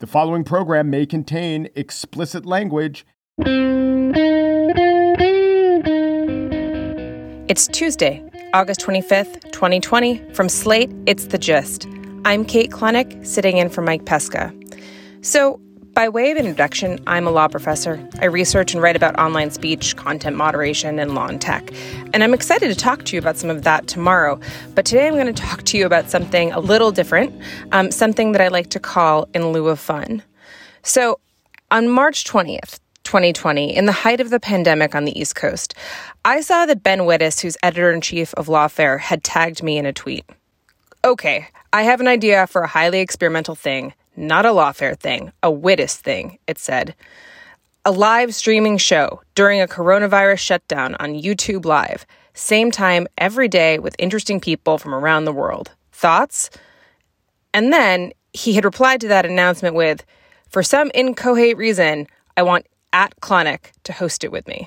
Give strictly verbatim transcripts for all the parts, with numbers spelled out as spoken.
The following program may contain explicit language. It's Tuesday, August twenty-fifth, twenty twenty. From Slate, it's The Gist. I'm Kate Klonick, sitting in for Mike Pesca. So, by way of introduction, I'm a law professor. I research and write about online speech, content moderation, and law and tech. And I'm excited to talk to you about some of that tomorrow. But today I'm going to talk to you about something a little different, um, something that I like to call in lieu of fun. So, on March twentieth, twenty twenty, in the height of the pandemic on the East Coast, I saw that Ben Wittes, who's editor-in-chief of Lawfare, had tagged me in a tweet. Okay, I have an idea for a highly experimental thing, not a Lawfare thing, a Wittes thing, it said. A live streaming show during a coronavirus shutdown on YouTube Live, same time every day with interesting people from around the world. Thoughts? And then he had replied to that announcement with, for some inchoate reason, I want at Klonick to host it with me.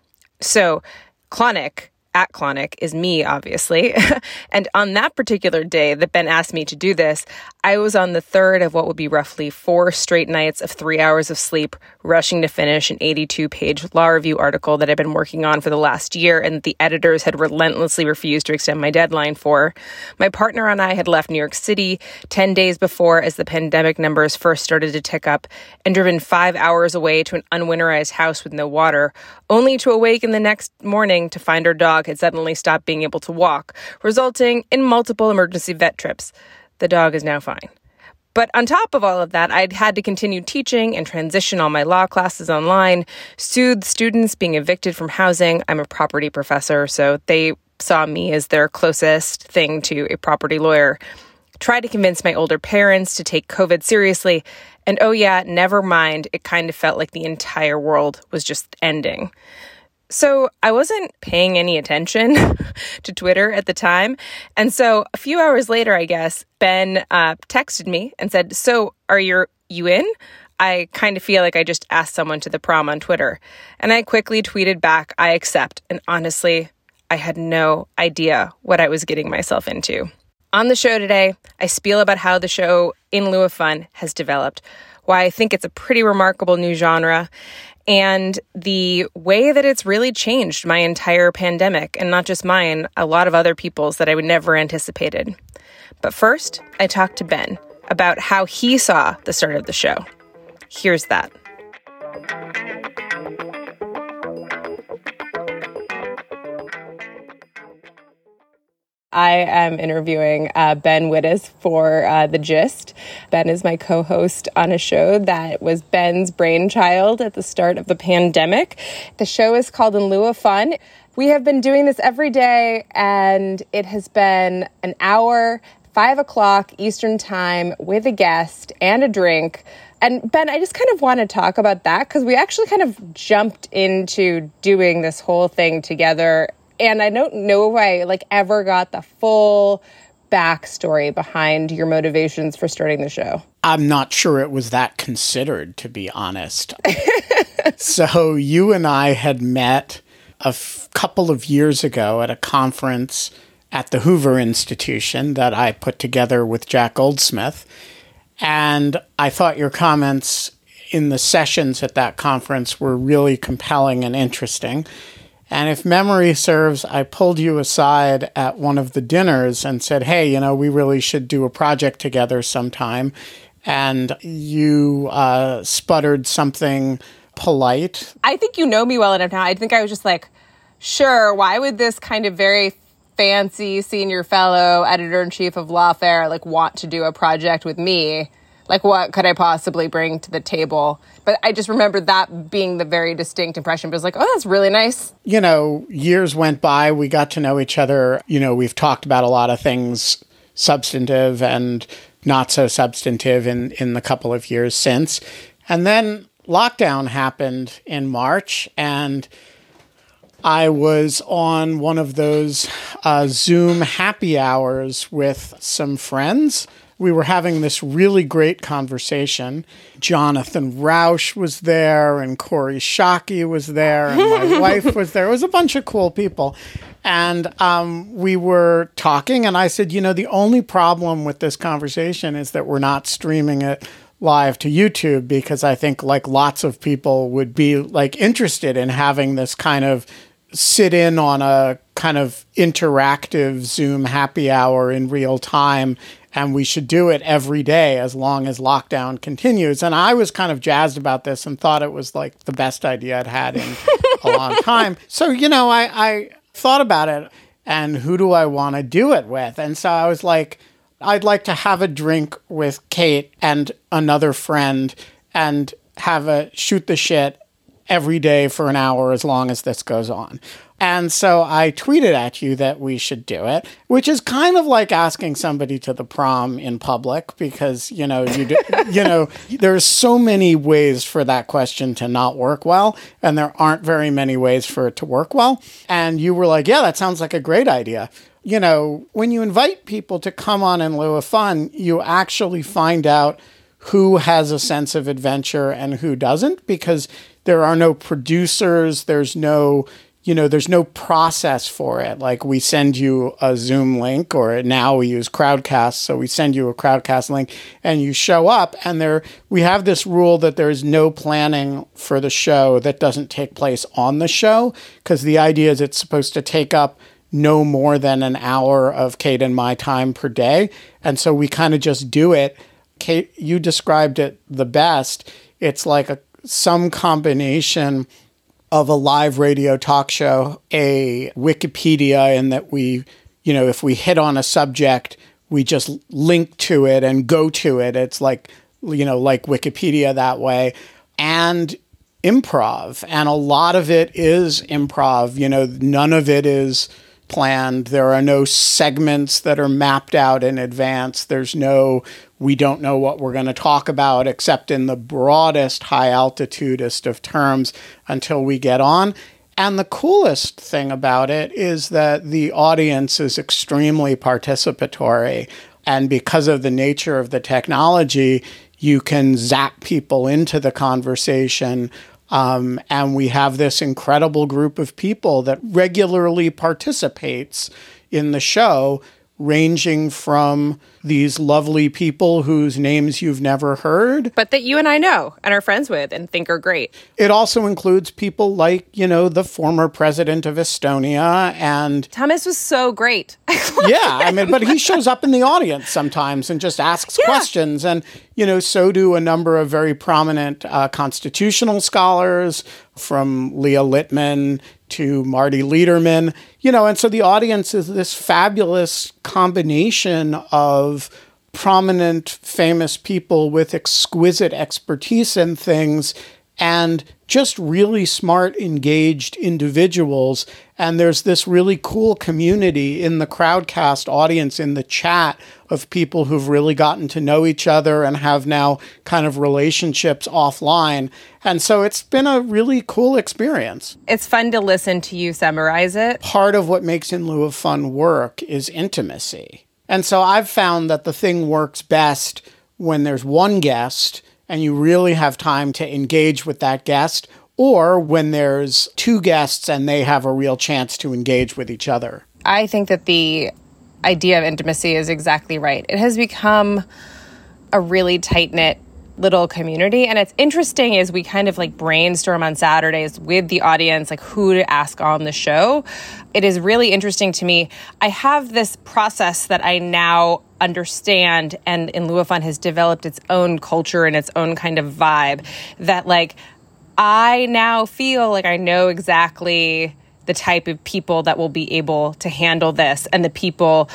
So, Klonick, at Klonick, is me, obviously. And on that particular day that Ben asked me to do this, I was on the third of what would be roughly four straight nights of three hours of sleep, rushing to finish an eighty-two page law review article that I'd been working on for the last year and the editors had relentlessly refused to extend my deadline for. My partner and I had left New York City ten days before as the pandemic numbers first started to tick up and driven five hours away to an unwinterized house with no water, only to awaken the next morning to find our dog had suddenly stopped being able to walk, resulting in multiple emergency vet trips. The dog is now fine. But on top of all of that, I'd had to continue teaching and transition all my law classes online, soothe students being evicted from housing. I'm a property professor, so they saw me as their closest thing to a property lawyer. Try to convince my older parents to take COVID seriously. And oh yeah, never mind, it kind of felt like the entire world was just ending. So I wasn't paying any attention to Twitter at the time. And so a few hours later, I guess, Ben uh, texted me and said, so are you, you in? I kind of feel like I just asked someone to the prom on Twitter. And I quickly tweeted back, I accept. And honestly, I had no idea what I was getting myself into. On the show today, I spiel about how the show In Lieu of Fun has developed, why I think it's a pretty remarkable new genre, and the way that it's really changed my entire pandemic, and not just mine, a lot of other people's that I would never anticipated. But first, I talked to Ben about how he saw the start of the show. Here's that. I am interviewing uh, Ben Wittes for uh, The Gist. Ben is my co-host on a show that was Ben's brainchild at the start of the pandemic. The show is called In Lieu of Fun. We have been doing this every day, and it has been an hour, five o'clock Eastern time, with a guest and a drink. And Ben, I just kind of want to talk about that because we actually kind of jumped into doing this whole thing together. And I don't know if I like ever got the full backstory behind your motivations for starting the show. I'm not sure it was that considered, to be honest. So you and I had met a f- couple of years ago at a conference at the Hoover Institution that I put together with Jack Goldsmith. And I thought your comments in the sessions at that conference were really compelling and interesting. And if memory serves, I pulled you aside at one of the dinners and said, hey, you know, we really should do a project together sometime. And you uh, sputtered something polite. I think you know me well enough now. I think I was just like, sure, why would this kind of very fancy senior fellow editor-in-chief of Lawfare like want to do a project with me? Like, what could I possibly bring to the table? But I just remember that being the very distinct impression. But it was like, oh, that's really nice. You know, years went by. We got to know each other. You know, we've talked about a lot of things substantive and not so substantive in, in the couple of years since. And then lockdown happened in March, and I was on one of those uh, Zoom happy hours with some friends. We were having this really great conversation. Jonathan Rauch was there, and Corey Shockey was there, and my wife was there. It was a bunch of cool people. And um, we were talking, and I said, you know, the only problem with this conversation is that we're not streaming it live to YouTube, because I think like lots of people would be like interested in having this kind of sit in on a kind of interactive Zoom happy hour in real time. And we should do it every day as long as lockdown continues. And I was kind of jazzed about this and thought it was like the best idea I'd had in a long time. So, you know, I, I thought about it and who do I want to do it with? And so I was like, I'd like to have a drink with Kate and another friend and have a shoot the shit every day for an hour as long as this goes on. And so I tweeted at you that we should do it, which is kind of like asking somebody to the prom in public because, you know, you do, you know, there's so many ways for that question to not work well, and there aren't very many ways for it to work well. And you were like, yeah, that sounds like a great idea. You know, when you invite people to come on in lieu of fun, you actually find out who has a sense of adventure and who doesn't, because there are no producers, there's no, you know, there's no process for it. Like we send you a Zoom link, or now we use Crowdcast, so we send you a Crowdcast link and you show up, and there we have this rule that there is no planning for the show that doesn't take place on the show, because the idea is it's supposed to take up no more than an hour of Kate and my time per day. And so we kind of just do it. Kate, you described it the best. It's like a some combination of a live radio talk show, a Wikipedia, in that we, you know, if we hit on a subject, we just link to it and go to it. It's like, you know, like Wikipedia that way. And improv. And a lot of it is improv. You know, none of it is planned. There are no segments that are mapped out in advance. There's no, we don't know what we're going to talk about except in the broadest, high altitudest of terms until we get on. And the coolest thing about it is that the audience is extremely participatory. And because of the nature of the technology, you can zap people into the conversation. Um, and we have this incredible group of people that regularly participates in the show, ranging from these lovely people whose names you've never heard, but that you and I know and are friends with and think are great. It also includes people like, you know, the former president of Estonia, and Thomas was so great. Yeah, I mean, but he shows up in the audience sometimes and just asks yeah. questions. And, you know, so do a number of very prominent uh, constitutional scholars, from Leah Littman to Marty Lederman, you know, and so the audience is this fabulous combination of prominent, famous people with exquisite expertise in things and just really smart, engaged individuals. And there's this really cool community in the Crowdcast audience, in the chat, of people who've really gotten to know each other and have now kind of relationships offline. And so it's been a really cool experience. It's fun to listen to you summarize it. Part of what makes In Lieu of Fun work is intimacy. And so I've found that the thing works best when there's one guest and you really have time to engage with that guest, or when there's two guests and they have a real chance to engage with each other. I think that the idea of intimacy is exactly right. It has become a really tight-knit little community. And it's interesting as we kind of like brainstorm on Saturdays with the audience, like who to ask on the show. It is really interesting to me. I have this process that I now understand, and In Lieu of Fun has developed its own culture and its own kind of vibe, that like I now feel like I know exactly the type of people that will be able to handle this and the people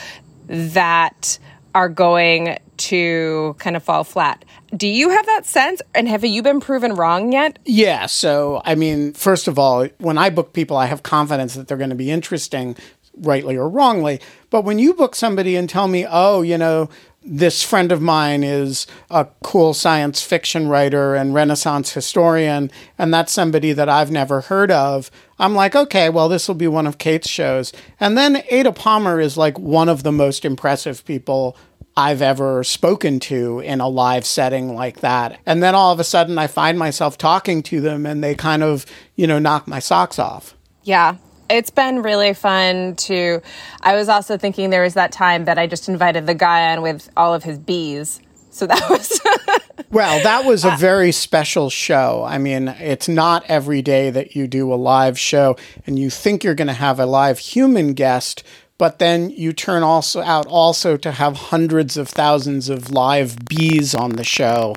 that are going to kind of fall flat. Do you have that sense? And have you been proven wrong yet? Yeah. So, I mean, first of all, when I book people, I have confidence that they're going to be interesting, rightly or wrongly. But when you book somebody and tell me, oh, you know, this friend of mine is a cool science fiction writer and Renaissance historian, and that's somebody that I've never heard of, I'm like, okay, well, this will be one of Kate's shows. And then Ada Palmer is like one of the most impressive people I've ever spoken to in a live setting like that. And then all of a sudden I find myself talking to them and they kind of, you know, knock my socks off. Yeah. It's been really fun to, I was also thinking there was that time that I just invited the guy on with all of his bees. So that was... Well, that was a very special show. I mean, it's not every day that you do a live show and you think you're going to have a live human guest, but then you turn also out also to have hundreds of thousands of live bees on the show.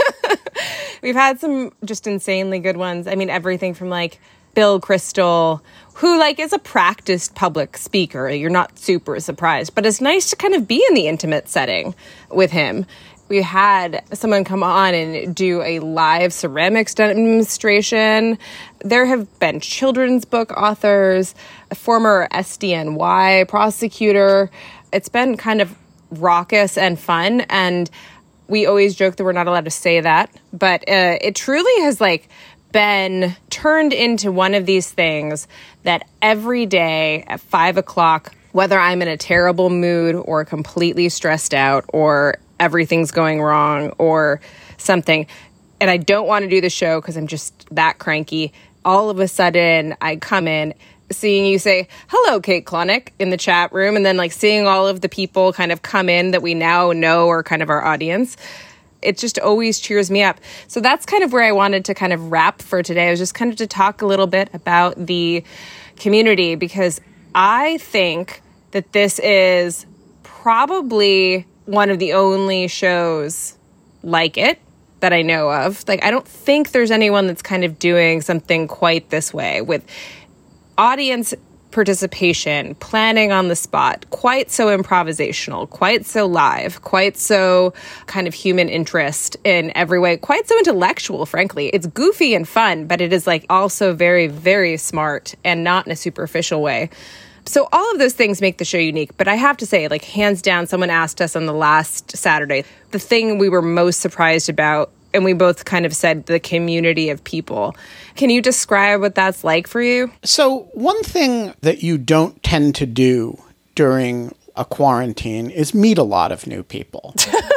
We've had some just insanely good ones. I mean, everything from like Bill Crystal, who like is a practiced public speaker. You're not super surprised, but it's nice to kind of be in the intimate setting with him. We had someone come on and do a live ceramics demonstration. There have been children's book authors, a former S D N Y prosecutor. It's been kind of raucous and fun, and we always joke that we're not allowed to say that, but uh, it truly has like been turned into one of these things that every day at five o'clock, whether I'm in a terrible mood or completely stressed out or everything's going wrong or something, and I don't want to do the show because I'm just that cranky, all of a sudden I come in, seeing you say, hello, Kate Klonick, in the chat room, and then like seeing all of the people kind of come in that we now know are kind of our audience. It just always cheers me up. So that's kind of where I wanted to kind of wrap for today. I was just kind of to talk a little bit about the community, because I think that this is probably one of the only shows like it that I know of. Like, I don't think there's anyone that's kind of doing something quite this way with audience participation, planning on the spot, quite so improvisational, quite so live, quite so kind of human interest in every way, quite so intellectual, frankly. It's goofy and fun, but it is like also very, very smart and not in a superficial way. So all of those things make the show unique. But I have to say, like, hands down, someone asked us on the last Saturday, the thing we were most surprised about, and we both kind of said the community of people. Can you describe what that's like for you? So one thing that you don't tend to do during a quarantine is meet a lot of new people.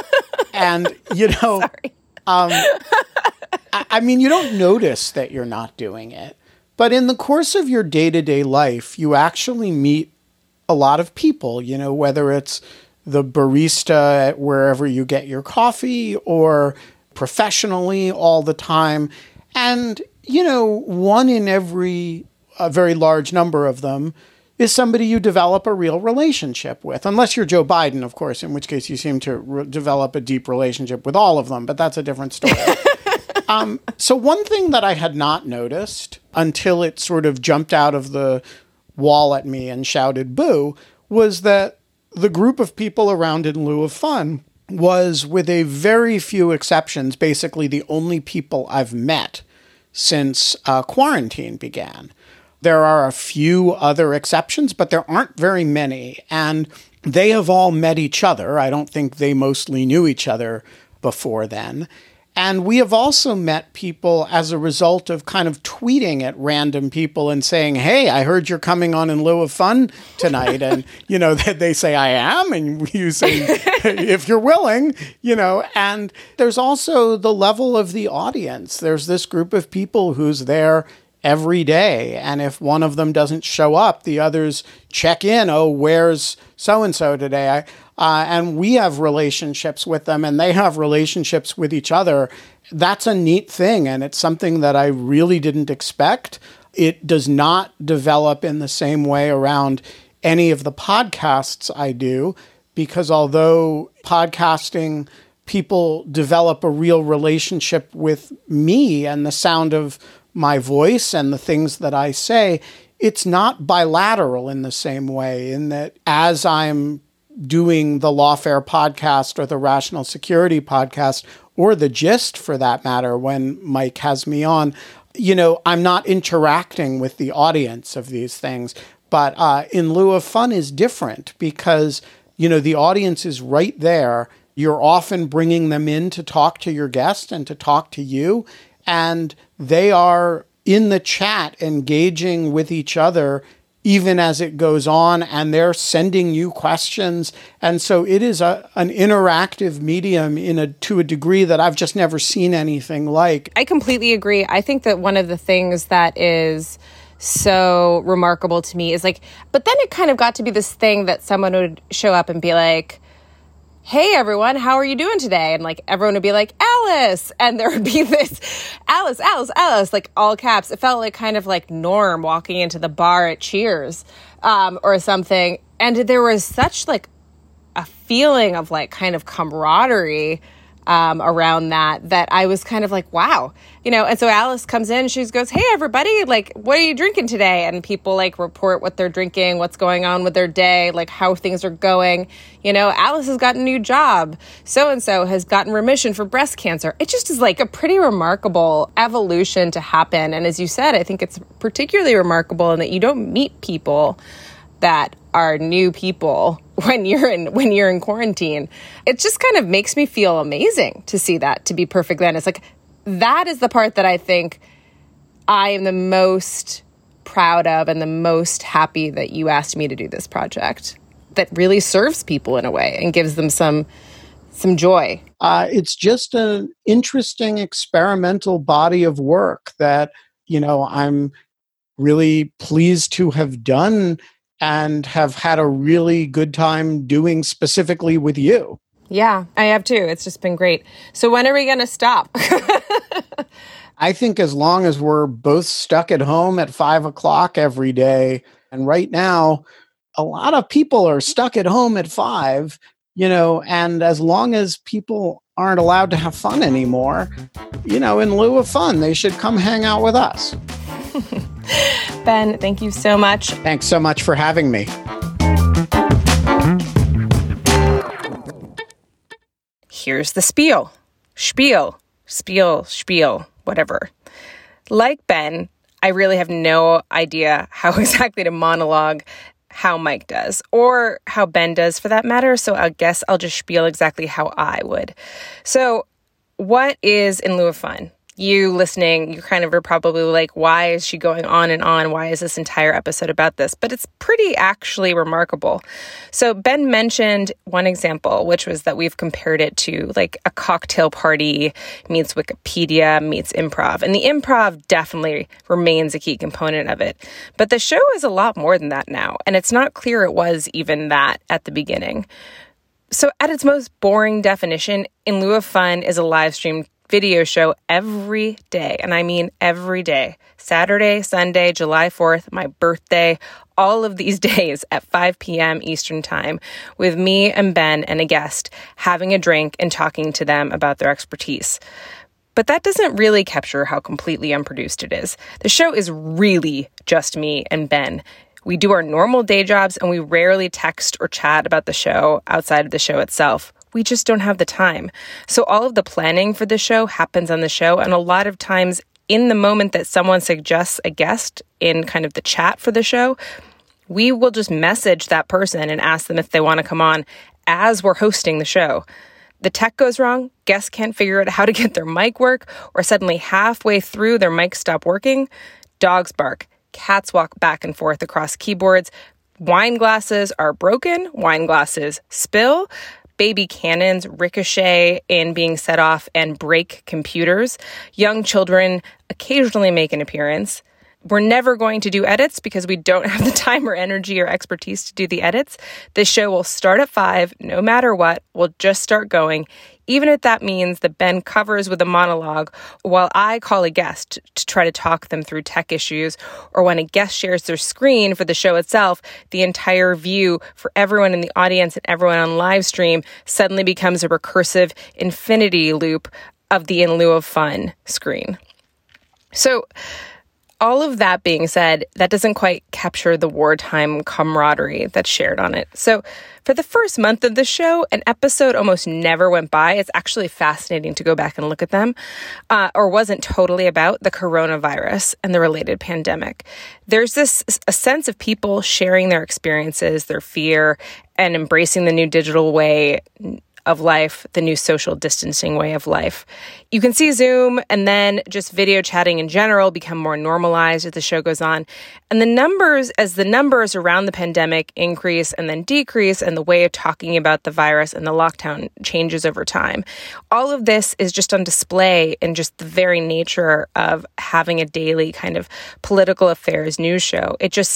And, you know, um, I, I mean, you don't notice that you're not doing it. But in the course of your day-to-day life, you actually meet a lot of people, you know, whether it's the barista at wherever you get your coffee or professionally all the time. And, you know, one in every, a very large number of them is somebody you develop a real relationship with. Unless you're Joe Biden, of course, in which case you seem to re- develop a deep relationship with all of them, but that's a different story. Um, so one thing that I had not noticed until it sort of jumped out of the wall at me and shouted boo was that the group of people around In Lieu of Fun was, with a very few exceptions, basically the only people I've met since uh, quarantine began. There are a few other exceptions, but there aren't very many. And they have all met each other. I don't think they mostly knew each other before then. And we have also met people as a result of kind of tweeting at random people and saying, hey, I heard you're coming on In Lieu of Fun tonight. And, you know, they say, I am. And you say, if you're willing, you know, and there's also the level of the audience. There's this group of people who's there every day. And if one of them doesn't show up, the others check in. Oh, where's so-and-so today? I, Uh, and we have relationships with them and they have relationships with each other. That's a neat thing. And it's something that I really didn't expect. It does not develop in the same way around any of the podcasts I do, because although podcasting, people develop a real relationship with me and the sound of my voice and the things that I say, it's not bilateral in the same way, in that as I'm doing the Lawfare podcast or the Rational Security podcast, or the Gist for that matter, when Mike has me on, you know, I'm not interacting with the audience of these things. But uh, In Lieu of Fun is different because, you know, the audience is right there. You're often bringing them in to talk to your guest and to talk to you. And they are in the chat engaging with each other even as it goes on, and they're sending you questions. And so it is a, an interactive medium in a to a degree that I've just never seen anything like. I completely agree. I think that one of the things that is so remarkable to me is like, but then it kind of got to be this thing that someone would show up and be like, hey everyone, how are you doing today? And like everyone would be like, Alice. And there would be this Alice, Alice, Alice, like all caps. It felt like kind of like Norm walking into the bar at Cheers um, or something. And there was such like a feeling of like kind of camaraderie um, around that, that I was kind of like, wow, you know, and so Alice comes in, she goes, hey, everybody, like, what are you drinking today? And people like report what they're drinking, what's going on with their day, like how things are going. You know, Alice has got a new job. So-and-so has gotten remission for breast cancer. It just is like a pretty remarkable evolution to happen. And as you said, I think it's particularly remarkable in that you don't meet people that are new people when you're in when you're in quarantine. It just kind of makes me feel amazing to see that, to be perfectly honest. Like, that is the part that I think I am the most proud of and the most happy that you asked me to do this project, that really serves people in a way and gives them some some joy. Uh, it's just an interesting experimental body of work that, you know, I'm really pleased to have done and have had a really good time doing specifically with you. Yeah, I have too. It's just been great. So when are we going to stop? I think as long as we're both stuck at home at five o'clock every day, and right now, a lot of people are stuck at home at five, you know, and as long as people aren't allowed to have fun anymore, you know, in lieu of fun, they should come hang out with us. Ben, thank you so much. Thanks so much for having me. Here's the spiel. Spiel. Spiel. Spiel. Whatever. Like Ben, I really have no idea how exactly to monologue how Mike does, or how Ben does for that matter, so I guess I'll just spiel exactly how I would. So, what is In Lieu of Fun? You listening, you kind of are probably like, why is she going on and on? Why is this entire episode about this? But it's pretty actually remarkable. So Ben mentioned one example, which was that we've compared it to like a cocktail party meets Wikipedia meets improv. And the improv definitely remains a key component of it. But the show is a lot more than that now. And it's not clear it was even that at the beginning. So at its most boring definition, In Lieu of Fun is a live stream video show every day. And I mean every day. Saturday, Sunday, July fourth, my birthday, all of these days at five p.m. Eastern Time with me and Ben and a guest having a drink and talking to them about their expertise. But that doesn't really capture how completely unproduced it is. The show is really just me and Ben. We do our normal day jobs and we rarely text or chat about the show outside of the show itself. We just don't have the time. So all of the planning for the show happens on the show. And a lot of times in the moment that someone suggests a guest in kind of the chat for the show, we will just message that person and ask them if they want to come on as we're hosting the show. The tech goes wrong, guests can't figure out how to get their mic work, or suddenly halfway through their mic stop working, dogs bark, cats walk back and forth across keyboards, wine glasses are broken, wine glasses spill, baby cannons ricochet in being set off and break computers. Young children occasionally make an appearance. We're never going to do edits because we don't have the time or energy or expertise to do the edits. This show will start at five, no matter what. We'll just start going, even if that means that Ben covers with a monologue while I call a guest to try to talk them through tech issues, or when a guest shares their screen for the show itself, the entire view for everyone in the audience and everyone on live stream suddenly becomes a recursive infinity loop of the In Lieu of Fun screen. So, all of that being said, that doesn't quite capture the wartime camaraderie that's shared on it. So for the first month of the show, an episode almost never went by. It's actually fascinating to go back and look at them, uh, or wasn't totally about the coronavirus and the related pandemic. There's this a sense of people sharing their experiences, their fear, and embracing the new digital way of life, the new social distancing way of life. You can see Zoom and then just video chatting in general become more normalized as the show goes on. And the numbers, as the numbers around the pandemic increase and then decrease, and the way of talking about the virus and the lockdown changes over time. All of this is just on display in just the very nature of having a daily kind of political affairs news show. It just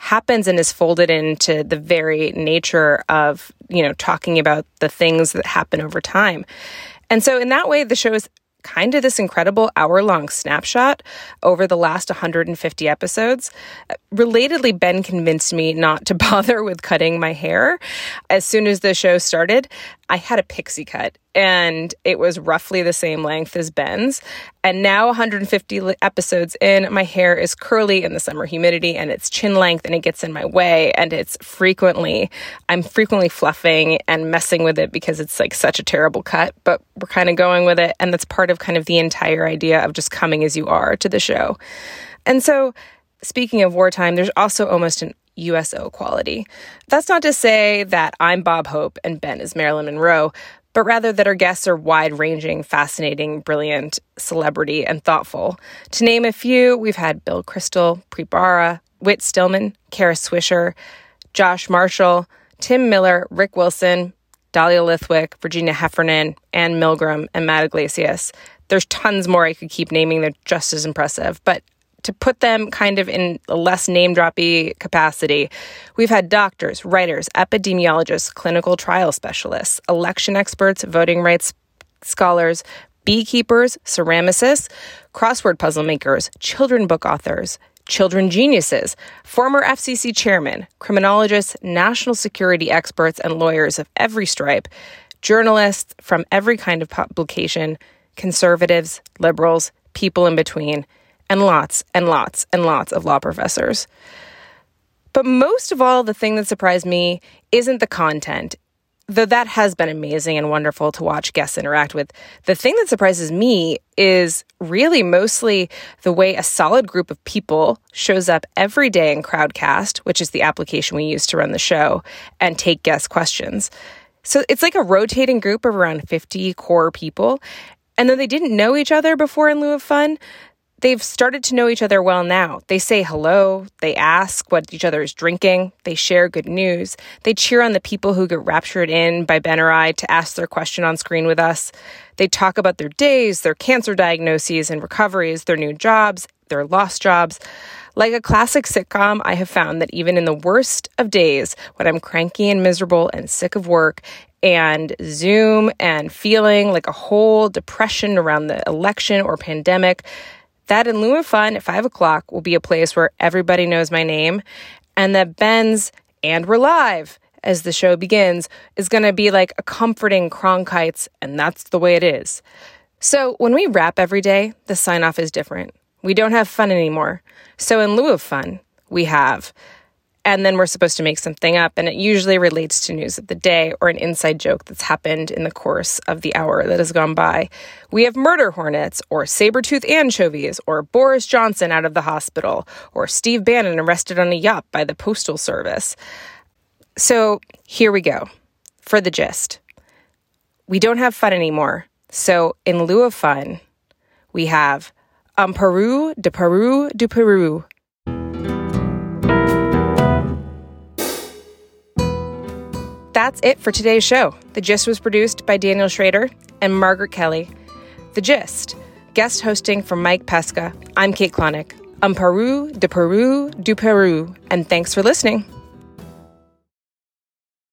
happens and is folded into the very nature of, you know, talking about the things that happen over time. And so in that way, the show is kind of this incredible hour-long snapshot over the last one hundred fifty episodes. Relatedly, Ben convinced me not to bother with cutting my hair. As soon as the show started, I had a pixie cut, and it was roughly the same length as Ben's. And now, one hundred fifty episodes in, my hair is curly in the summer humidity, and it's chin length, and it gets in my way, and it's frequently, I'm frequently fluffing and messing with it because it's like such a terrible cut, but we're kind of going with it, and that's part of kind of the entire idea of just coming as you are to the show. And so, speaking of wartime, there's also almost an U S O quality. That's not to say that I'm Bob Hope and Ben is Marilyn Monroe, but rather that our guests are wide-ranging, fascinating, brilliant, celebrity, and thoughtful. To name a few, we've had Bill Kristol, Preet Bharara, Whit Stillman, Kara Swisher, Josh Marshall, Tim Miller, Rick Wilson, Dahlia Lithwick, Virginia Heffernan, Ann Milgram, and Matt Iglesias. There's tons more I could keep naming. They're just as impressive, but to put them kind of in a less name-droppy capacity, we've had doctors, writers, epidemiologists, clinical trial specialists, election experts, voting rights scholars, beekeepers, ceramicists, crossword puzzle makers, children book authors, children geniuses, former F C C chairmen, criminologists, national security experts, and lawyers of every stripe, journalists from every kind of publication, conservatives, liberals, people in between, and lots and lots and lots of law professors. But most of all, the thing that surprised me isn't the content, though that has been amazing and wonderful to watch guests interact with. The thing that surprises me is really mostly the way a solid group of people shows up every day in Crowdcast, which is the application we use to run the show, and take guest questions. So it's like a rotating group of around fifty core people. And though they didn't know each other before in lieu of fun, they've started to know each other well now. They say hello, they ask what each other is drinking, they share good news, they cheer on the people who get raptured in by Ben or I to ask their question on screen with us. They talk about their days, their cancer diagnoses and recoveries, their new jobs, their lost jobs. Like a classic sitcom, I have found that even in the worst of days, when I'm cranky and miserable and sick of work and Zoom and feeling like a whole depression around the election or pandemic, that in lieu of fun at five o'clock will be a place where everybody knows my name, and that Ben's "and we're live" as the show begins is going to be like a comforting Cronkite's, and that's the way it is. So when we wrap every day, the sign-off is different. We don't have fun anymore. So in lieu of fun, we have. And then we're supposed to make something up, and it usually relates to news of the day or an inside joke that's happened in the course of the hour that has gone by. We have murder hornets, or saber-tooth anchovies, or Boris Johnson out of the hospital, or Steve Bannon arrested on a yacht by the Postal Service. So here we go. For the gist. We don't have fun anymore. So in lieu of fun, we have um Peru de Peru de Peru. That's it for today's show. The Gist was produced by Daniel Schrader and Margaret Kelly. The Gist, guest hosting from Mike Pesca. I'm Kate Klonick. Um Peru de Peru du Peru. And thanks for listening.